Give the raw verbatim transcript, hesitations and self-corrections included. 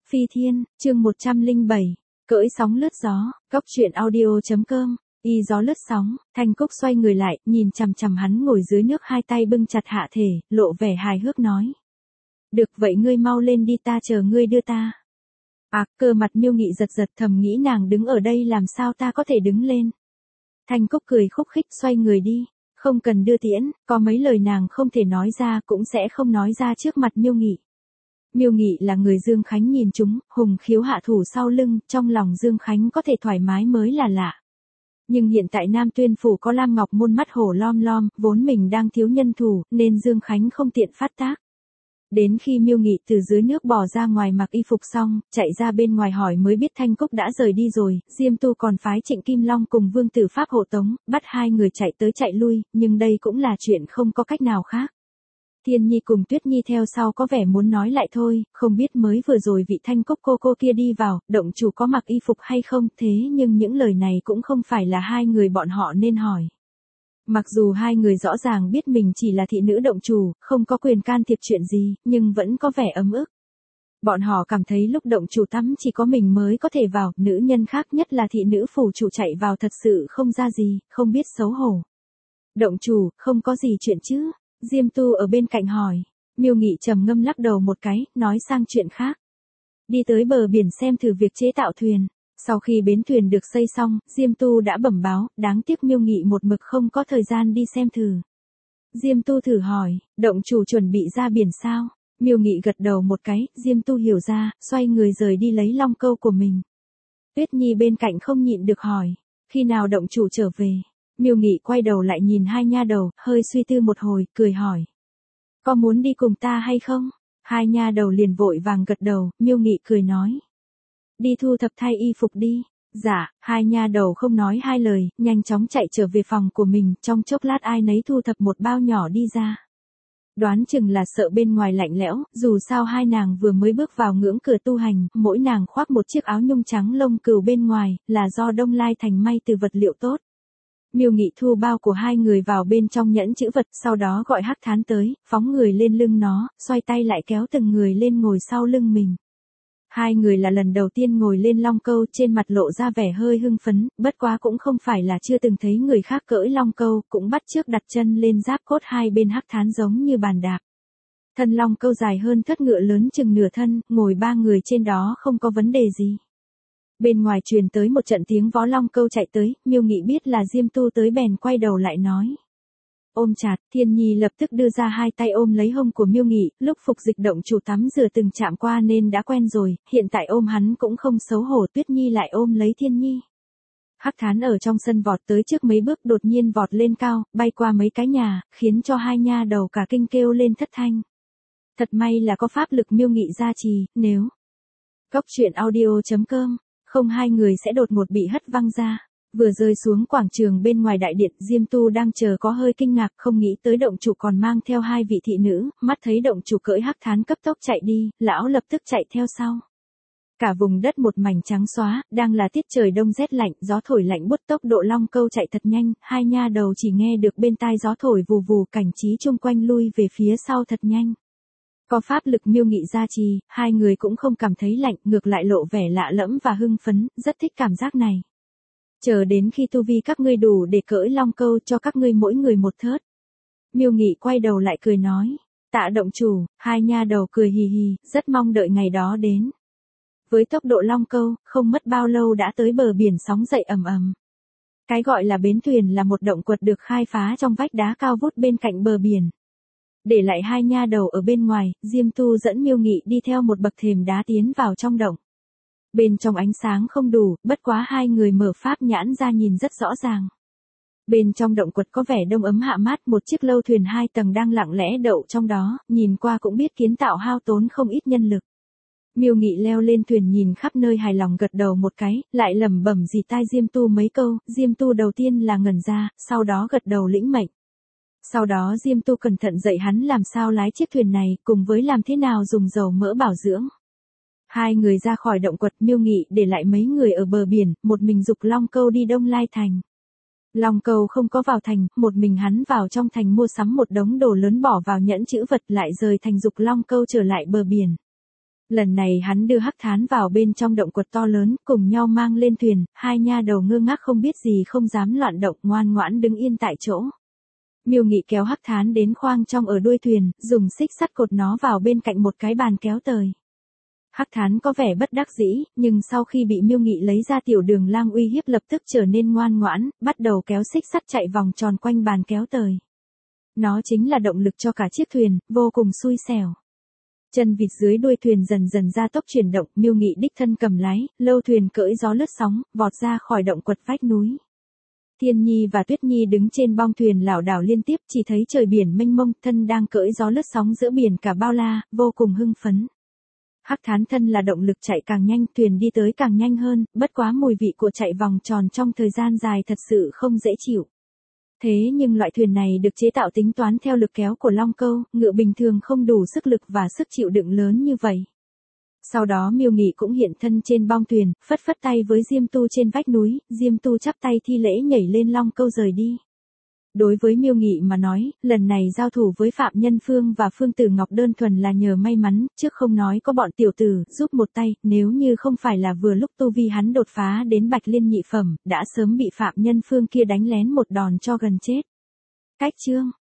Phi Thiên, chương một trăm lẻ bảy, cưỡi sóng lướt gió, góc truyện audio.com, y gió lướt sóng, Thanh Cúc xoay người lại, nhìn chằm chằm hắn ngồi dưới nước hai tay bưng chặt hạ thể, lộ vẻ hài hước nói. Được vậy ngươi mau lên đi ta chờ ngươi đưa ta. À, cơ mặt Miêu Nghị giật giật thầm nghĩ nàng đứng ở đây làm sao ta có thể đứng lên. Thanh Cúc cười khúc khích xoay người đi, không cần đưa tiễn, có mấy lời nàng không thể nói ra cũng sẽ không nói ra trước mặt Miêu Nghị. Miêu Nghị là người Dương Khánh nhìn chúng, hùng khiếu hạ thủ sau lưng, trong lòng Dương Khánh có thể thoải mái mới là lạ. Nhưng hiện tại Nam Tuyên Phủ có Lam Ngọc Môn mắt hổ lom lom, vốn mình đang thiếu nhân thủ, nên Dương Khánh không tiện phát tác. Đến khi Miêu Nghị từ dưới nước bò ra ngoài mặc y phục xong, chạy ra bên ngoài hỏi mới biết Thanh Cúc đã rời đi rồi, Diêm Tu còn phái Trịnh Kim Long cùng Vương Tử Pháp hộ tống, bắt hai người chạy tới chạy lui, nhưng đây cũng là chuyện không có cách nào khác. Thiên Nhi cùng Tuyết Nhi theo sau có vẻ muốn nói lại thôi, không biết mới vừa rồi vị Thanh Cúc cô cô kia đi vào, động chủ có mặc y phục hay không, thế nhưng những lời này cũng không phải là hai người bọn họ nên hỏi. Mặc dù hai người rõ ràng biết mình chỉ là thị nữ động chủ, không có quyền can thiệp chuyện gì, nhưng vẫn có vẻ ấm ức. Bọn họ cảm thấy lúc động chủ tắm chỉ có mình mới có thể vào, nữ nhân khác nhất là thị nữ phủ chủ chạy vào thật sự không ra gì, không biết xấu hổ. Động chủ, không có gì chuyện chứ? Diêm Tu ở bên cạnh hỏi. Miêu Nghị trầm ngâm lắc đầu một cái, nói sang chuyện khác. Đi tới bờ biển xem thử việc chế tạo thuyền. Sau khi bến thuyền được xây xong, Diêm Tu đã bẩm báo, đáng tiếc Miêu Nghị một mực không có thời gian đi xem thử. Diêm Tu thử hỏi, động chủ chuẩn bị ra biển sao? Miêu Nghị gật đầu một cái, Diêm Tu hiểu ra, xoay người rời đi lấy long câu của mình. Tuyết Nhi bên cạnh không nhịn được hỏi, khi nào động chủ trở về? Miêu Nghị quay đầu lại nhìn hai nha đầu, hơi suy tư một hồi, cười hỏi. Có muốn đi cùng ta hay không? Hai nha đầu liền vội vàng gật đầu, Miêu Nghị cười nói. Đi thu thập thay y phục đi. Dạ, hai nha đầu không nói hai lời, nhanh chóng chạy trở về phòng của mình, trong chốc lát ai nấy thu thập một bao nhỏ đi ra. Đoán chừng là sợ bên ngoài lạnh lẽo, dù sao hai nàng vừa mới bước vào ngưỡng cửa tu hành, mỗi nàng khoác một chiếc áo nhung trắng lông cừu bên ngoài, là do Đông Lai Thành may từ vật liệu tốt. Miêu Nghị thu bao của hai người vào bên trong nhẫn chữ vật, sau đó gọi Hắc Thán tới, phóng người lên lưng nó, xoay tay lại kéo từng người lên ngồi sau lưng mình. Hai người là lần đầu tiên ngồi lên long câu, trên mặt lộ ra vẻ hơi hưng phấn, bất quá cũng không phải là chưa từng thấy người khác cưỡi long câu, cũng bắt chước đặt chân lên giáp cốt hai bên Hắc Thán giống như bàn đạp. Thân long câu dài hơn thất ngựa lớn chừng nửa thân, ngồi ba người trên đó không có vấn đề gì. Bên ngoài truyền tới một trận tiếng vó long câu chạy tới, Miêu Nghị biết là Diêm Tu tới bèn quay đầu lại nói. Ôm chặt, Thiên Nhi lập tức đưa ra hai tay ôm lấy hông của Miêu Nghị, lúc phục dịch động chủ tắm rửa từng chạm qua nên đã quen rồi, hiện tại ôm hắn cũng không xấu hổ. Tuyết Nhi lại ôm lấy Thiên Nhi. Hắc Thán ở trong sân vọt tới trước mấy bước đột nhiên vọt lên cao, bay qua mấy cái nhà, khiến cho hai nha đầu cả kinh kêu lên thất thanh. Thật may là có pháp lực Miêu Nghị gia trì, nếu góc truyện audio.com, không hai người sẽ đột ngột bị hất văng ra. Vừa rơi xuống quảng trường bên ngoài đại điện, Diêm Tu đang chờ có hơi kinh ngạc, không nghĩ tới động chủ còn mang theo hai vị thị nữ, mắt thấy động chủ cưỡi Hắc Thán cấp tốc chạy đi, lão lập tức chạy theo sau. Cả vùng đất một mảnh trắng xóa, đang là tiết trời đông rét lạnh, gió thổi lạnh buốt, tốc độ long câu chạy thật nhanh, hai nha đầu chỉ nghe được bên tai gió thổi vù vù, cảnh trí chung quanh lui về phía sau thật nhanh. Có pháp lực Miêu Nghị gia trì, hai người cũng không cảm thấy lạnh, ngược lại lộ vẻ lạ lẫm và hưng phấn, rất thích cảm giác này. Chờ đến khi tu vi các ngươi đủ để cưỡi long câu cho các ngươi mỗi người một thớt. Miêu Nghị quay đầu lại cười nói. Tạ động chủ, hai nha đầu cười hì hì, rất mong đợi ngày đó đến. Với tốc độ long câu, không mất bao lâu đã tới bờ biển sóng dậy ầm ầm. Cái gọi là bến thuyền là một động quật được khai phá trong vách đá cao vút bên cạnh bờ biển. Để lại hai nha đầu ở bên ngoài, Diêm Tu dẫn Miêu Nghị đi theo một bậc thềm đá tiến vào trong động. Bên trong ánh sáng không đủ, bất quá hai người mở pháp nhãn ra nhìn rất rõ ràng. Bên trong động quật có vẻ đông ấm hạ mát, một chiếc lâu thuyền hai tầng đang lặng lẽ đậu trong đó, nhìn qua cũng biết kiến tạo hao tốn không ít nhân lực. Miêu Nghị leo lên thuyền nhìn khắp nơi hài lòng gật đầu một cái, lại lẩm bẩm dì tai Diêm Tu mấy câu, Diêm Tu đầu tiên là ngẩn ra, sau đó gật đầu lĩnh mệnh. Sau đó Diêm Tu cẩn thận dạy hắn làm sao lái chiếc thuyền này, cùng với làm thế nào dùng dầu mỡ bảo dưỡng. Hai người ra khỏi động quật, Miêu Nghị để lại mấy người ở bờ biển, một mình dục long câu đi Đông Lai Thành. Long câu không có vào thành, một mình hắn vào trong thành mua sắm một đống đồ lớn bỏ vào nhẫn chữ vật lại rời thành dục long câu trở lại bờ biển. Lần này hắn đưa Hắc Thán vào bên trong động quật to lớn, cùng nhau mang lên thuyền, hai nha đầu ngơ ngác không biết gì không dám loạn động, ngoan ngoãn đứng yên tại chỗ. Miêu Nghị kéo Hắc Thán đến khoang trong ở đuôi thuyền, dùng xích sắt cột nó vào bên cạnh một cái bàn kéo tời. Hắc Thán có vẻ bất đắc dĩ, nhưng sau khi bị Miêu Nghị lấy ra tiểu đường lang uy hiếp lập tức trở nên ngoan ngoãn, bắt đầu kéo xích sắt chạy vòng tròn quanh bàn kéo tời. Nó chính là động lực cho cả chiếc thuyền, vô cùng xui xẻo. Chân vịt dưới đuôi thuyền dần dần ra tốc chuyển động, Miêu Nghị đích thân cầm lái, lâu thuyền cưỡi gió lướt sóng, vọt ra khỏi động quật vách núi. Thiên Nhi và Tuyết Nhi đứng trên bong thuyền lảo đảo liên tiếp, chỉ thấy trời biển mênh mông, thân đang cưỡi gió lướt sóng giữa biển cả bao la, vô cùng hưng phấn. Hắc Thán thân là động lực chạy càng nhanh, thuyền đi tới càng nhanh hơn, bất quá mùi vị của chạy vòng tròn trong thời gian dài thật sự không dễ chịu. Thế nhưng loại thuyền này được chế tạo tính toán theo lực kéo của long câu, ngựa bình thường không đủ sức lực và sức chịu đựng lớn như vậy. Sau đó Miêu Nghị cũng hiện thân trên bong thuyền, phất phất tay với Diêm Tu trên vách núi, Diêm Tu chắp tay thi lễ nhảy lên long câu rời đi. Đối với Miêu Nghị mà nói, lần này giao thủ với Phạm Nhân Phương và Phương Tử Ngọc đơn thuần là nhờ may mắn, trước không nói có bọn tiểu tử giúp một tay, nếu như không phải là vừa lúc tu vi hắn đột phá đến Bạch Liên nhị phẩm, đã sớm bị Phạm Nhân Phương kia đánh lén một đòn cho gần chết. Cách chương